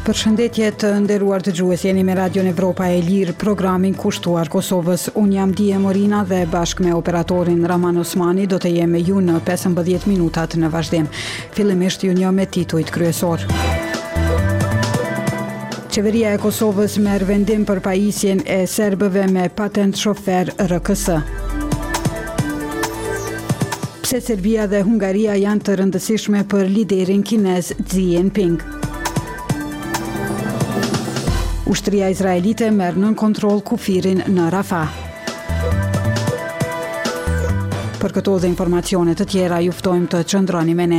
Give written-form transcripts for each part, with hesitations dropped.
Përshëndetje të nderuar dëgjues, jeni me Radion Evropa e Lirë, programin kushtuar Kosovës. Unë jam Dije Morina dhe bashkë me operatorin Raman Osmani do të jem me ju në 15 minutat në vazhdim. Fillimisht ju një me titujt kryesor. Qeveria e Kosovës merr vendim për pajisjen e serbëve me patent shofer RKS. Pse Serbia dhe Hungaria janë të rëndësishme për liderin kinez Xi Jinping. Ushtria izraelite merr nën kontroll kufirin në Rafah. Për këto dhe informacione të tjera ju ftojmë të qëndroni me ne.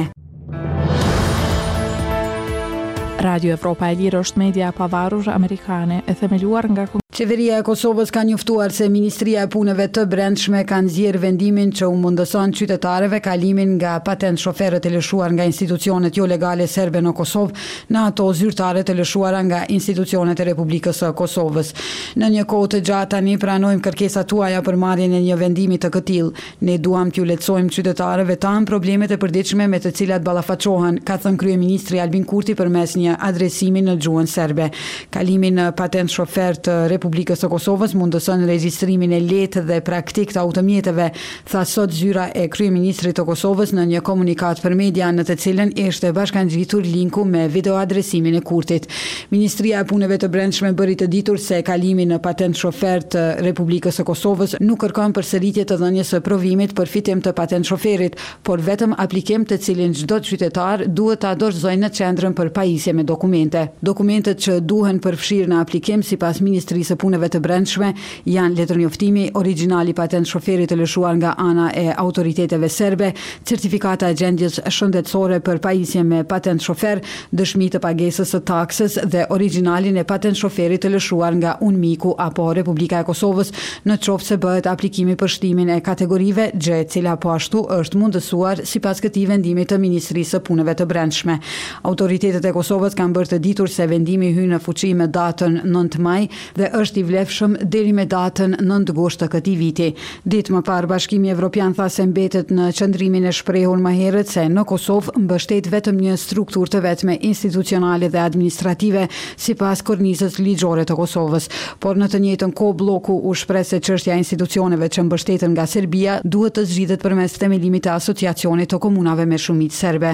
Radio Evropa e Lirë është media e pavarur amerikane e themeluar nga Qeveria e Kosovës ka njoftuar se Ministria e Punëve të Brendshme ka nxjerrë vendimin që u mundëson qytetarëve kalimin nga patent shoferët e lëshuar nga institucionet jo legale serbe në Kosovë në ato zyrtare të lëshuara nga institucionet e Republikës së Kosovës. Në një kohë të gjatë tani pranojmë kërkesat tuaja për marrjen e një vendimi të këtillë. Ne duam t'ju lehtësojmë qytetarëve tanë problemet e përditshme me të cilat ballafaqohen, ka thënë kryeministri Albin Kurti përmes një adresimi në gjuhën serbe. Kalimi në patent shofer të Republikës së Kosovës mundëson regjistrimin e lehtë dhe praktik të automjeteve, tha sot zyra e kryeministrit të Kosovës në një komunikat për media në të cilën ishte bashkangjitur linku me videoadresimin e Kurtit. Ministria e Punëve të Brendshme bëri të ditur se kalimi në patent shofer të Republikës së Kosovës nuk kërkon përsëritje të dhënies së provimit për fitim të patent shoferit, por vetëm aplikim të cilin çdo qytetar duhet ta dorëzojë në qendrën për pajisje me dokumente. Dokumentet që duhen përfshirë në aplikim sipas Ministrisë së Punëve të Brendshme janë letërnjoftimi origjinal i patent shoferit të lëshuar nga ana e autoriteteve serbe, certifikata e gjendjes shëndetësore për pajisje me patent shofer, dëshmi të pagesës së taksës dhe origjinalin e patent shoferit të lëshuar nga UNMIK-u apo Republika e Kosovës në qoftë se bëhet aplikimi për shtimin e kategorive, gjë e cila po ashtu është mundësuar sipas këtij vendimi të Ministrisë së Punëve të Brendshme. Autoritetet e Kosovës kanë bërë të ditur se vendimi hyn në fuqi me datën 9 maj dhe është i vlefshëm deri me datën 9 gusht të këtij viti. Ditë më parë Bashkimi Evropian tha se mbetet në qëndrimin e shprehur më herët se në Kosovë mbështet vetëm një strukturë të vetme institucionale dhe administrative sipas kornizës ligjore të Kosovës, por në të njëjtën kohë bloku u shpreh se çështja e institucioneve që mbështeten nga Serbia duhet të zgjidhet përmes themelimit të asociacionit të komunave me shumicë serbe.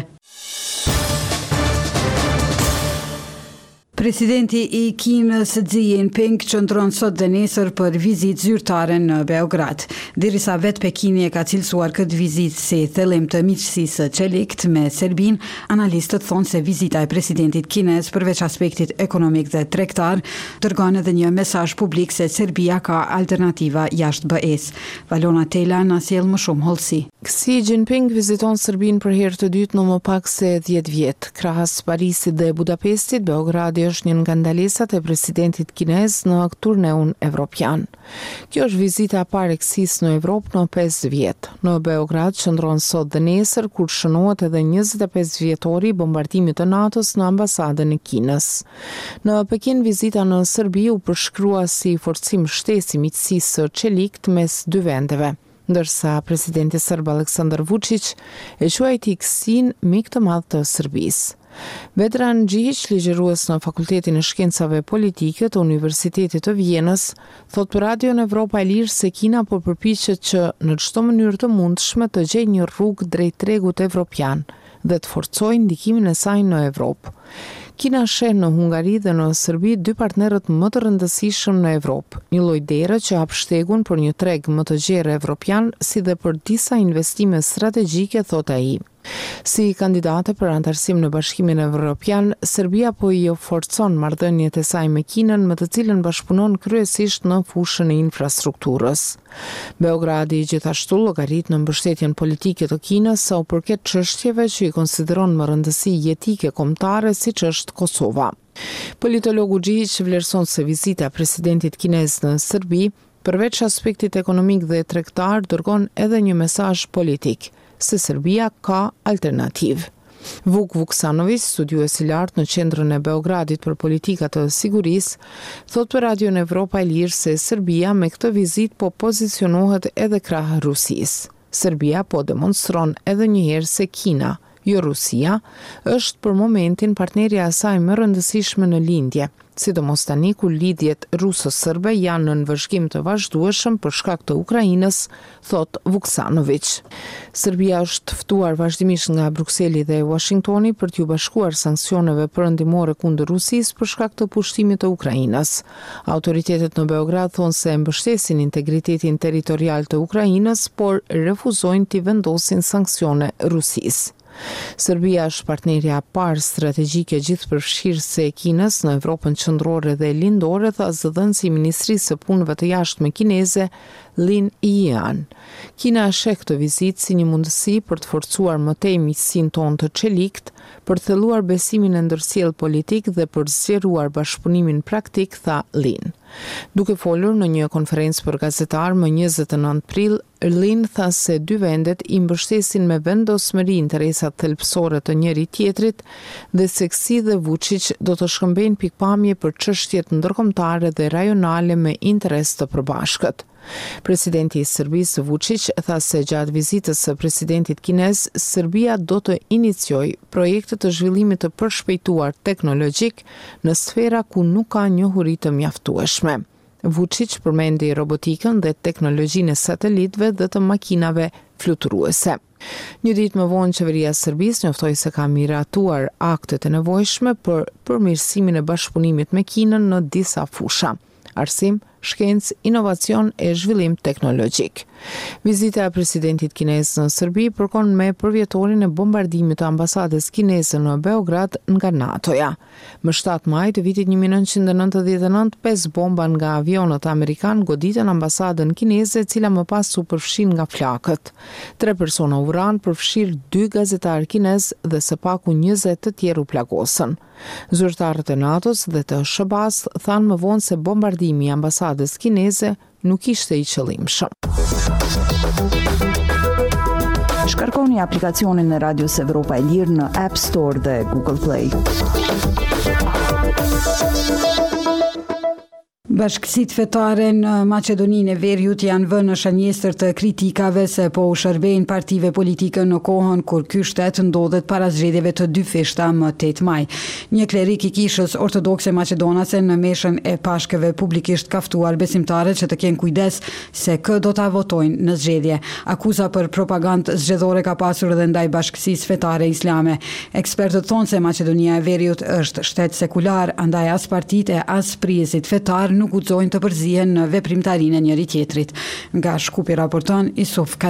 Presidenti i Kinës Xi Jinping qëndron sot dhe nesër për vizitë zyrtare në Beograd. Derisa vetë Pekini e ka cilësuar këtë vizitë si thellim të miqësisë së çelikt me Serbinë, analistët thonë se vizita e presidentit kinez përveç aspektit ekonomik dhe tregtar, dërgon edhe një mesazh publik se Serbia ka alternativa jashtë BE-s. Valona Tela na sjell më shumë hollësi. Xi Jinping viziton Serbinë për herë të dytë në më pak se 10 vjet. Krahas Parisit dhe Budapestit, Beogradi është një nga ndalesat e presidentit kinez në turneun evropian. Kjo është vizita e parë e Xis në Evropë në 5 vjet. Në Beograd qëndron sot dhe nesër kur shënohet edhe 25 vjetori i bombardimit të NATO-s në ambasadën e Kinës. Në Pekin vizita në Serbi u përshkrua si forcim shtesi miqësisë së çelikt mes dy vendeve, ndërsa presidenti serb Aleksandar Vučić e quajti Xiin mik të madh të Serbisë. Vedran Gjić, ligjërues në Fakultetin e Shkencave Politike të Universitetit të Vjenës, thot për Radion Evropa e Lirë se Kina po përpiqet që në çdo mënyrë të mundshme të gjejë një rrugë drejt tregut evropian dhe të forcojë ndikimin e saj në Evropë. Kina sheh në Hungari dhe në Serbi dy partnerët më të rëndësishëm në Evropë, një lloj dere që hap shtegun për një treg më të gjerë evropian, si dhe për disa investime strategjike, thot ai. Si kandidate për antarësim në Bashkimin Evropian, Serbia po i forcon marrëdhëniet e saj me Kinën, me të cilën bashkëpunon kryesisht në fushën e infrastrukturës. Beogradi gjithashtu llogarit në mbështetjen politike të Kinës sa u përket çështjeve që i konsideron më rëndësi jetike kombëtare, siç është Kosova. Politologu Gjić vlerëson se vizita e presidentit kinez në Serbi, përveç aspektit ekonomik dhe tregtar, dërgon edhe një mesazh politik se Serbia ka alternativë. Vuk Vuksanović, studiues i lartë në qendrën e Beogradit për politika të sigurisë, thot për Radion Evropa e Lirë se Serbia me këtë vizitë po pozicionohet edhe krah Rusisë. Serbia po demonstron edhe një herë se Kina jo Rusia, është për momentin partnerja e saj më rëndësishme në lindje, sidomos tani kur lidhjet ruso-serbe janë në vëzhgim të vazhdueshëm për shkak të Ukrainës, thot Vuksanović. Serbia është ftuar vazhdimisht nga Brukseli dhe Washingtoni për t'ju bashkuar sanksioneve perëndimore kundër Rusisë për shkak të pushtimit të Ukrainës. Autoritetet në Beograd thonë se mbështesin integritetin territorial të Ukrainës, por refuzojnë t'i vendosin sanksione Rusisë. Serbia është partnerja e parë strategjike gjithëpërfshirëse e Kinës në Evropën qendrore dhe lindore, tha zëdhënësi i Ministrisë së Punëve të Jashtme kineze Lin Yian. Kina e sheh këtë vizitë si një mundësi për të forcuar më tej miqësinë tonë të çelikt, për të thelluar besimin e ndërsjellë politik dhe për zgjeruar bashkëpunimin praktik, tha Lin. Duke folur në një konferencë për gazetar më 29 prill, Lin tha se dy vendet i mbështesin me vendosmëri interesat thelbësore të njëri tjetrit dhe se Xi dhe Vučić do të shkëmbejnë pikpamje për çështjet ndërkombëtare dhe rajonale me interes të përbashkët. Presidenti i Serbisë Vučić tha se gjatë vizitës së presidentit kinez, Serbia do të iniciojë projekte të zhvillimit të përshpejtuar teknologjik në sfera ku nuk ka njohuri të mjaftueshme. Vučić përmendi robotikën dhe teknologjinë e satelitëve dhe të makinave fluturuese. Një ditë më vonë, qeveria e Serbisë njoftoi se ka miratuar aktet e nevojshme për përmirësimin e bashkëpunimit me Kinën në disa fusha: arsim, shkencë, inovacion e zhvillim teknologjik. Vizita e presidentit kinez në Serbi përkon me përvjetorin e bombardimit të ambasadës kineze në Beograd nga NATO-ja. Më 7 maj të vitit 1999, 5 bomba nga avionët amerikan goditën ambasadën kineze, e cila më pas u përfshin nga flakët. 3 persona u vranë, përfshirë 2 gazetarë kinez dhe së paku 20 të tjerë u plagosën. Zyrtarët e NATO-s dhe të SHBA-s thanë më vonë se bombardimi i ambasadës kineze nuk ishte i qëllimshëm. Shkarkoni aplikacionin e Radios Evropa e Lirë në App Store dhe Google Play. Bashkësitë fetare në Maqedoninë e Veriut janë vënë në shenjestër të kritikave se po u shërbejnë partive politike në kohën kur ky shtet ndodhet para zgjedhjeve të dy feshta më 8 maj. Një klerik i kishës ortodokse maqedonase në meshën e pashkëve publikisht ka ftuar besimtarët që të kenë kujdes se kë do ta votojnë në zgjedhje. Akuza për propagandë zgjedhore ka pasur edhe ndaj Bashkësisë Fetare Islame. Ekspertët thonë se Maqedonia e Veriut është shtet sekular, andaj as partitë e as prijesit fetar nuk guxojnë të përzihen në veprimtarinë e njëri tjetrit. Nga Shkupi raporton Isuf